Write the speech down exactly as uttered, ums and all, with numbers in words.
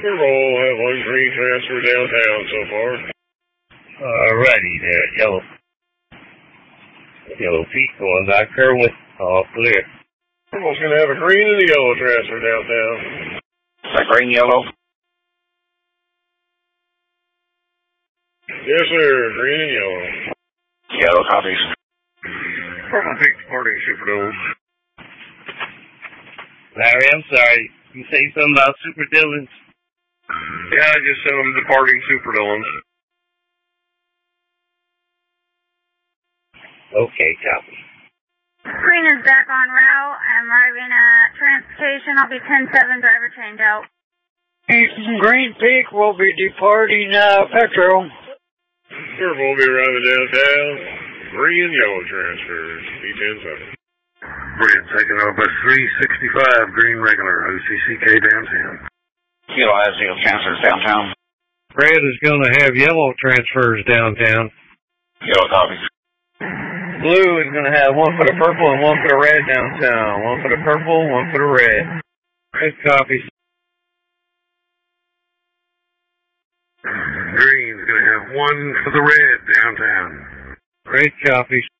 Purple will have one green transfer downtown so far. Alrighty there, yellow. Yellow Pete going back there with all clear. Purple's going to have a green and a yellow transfer downtown. That green, yellow? Yes, sir. Green and yellow. Yellow copies. Purple Pete departing Superdome. Larry, I'm sorry. You say something about Super Dillons? Yeah, I just said I'm departing Super Dillons. Okay, copy. Green is back on route. I'm arriving at transportation. I'll be ten seven driver change out. Green Peak will be departing uh, Petro. Purple will be arriving downtown. Green and yellow transfers. B ten seven. Brilliant. Taking off by three sixty-five. Green regular. O C C K downtown. Yellow has yellow transfers downtown. Red is going to have yellow transfers downtown. Yellow copies. Blue is going to have one for the purple and one for the red downtown. One for the purple, one for the red. Red copies. Green is going to have one for the red downtown. Red copies.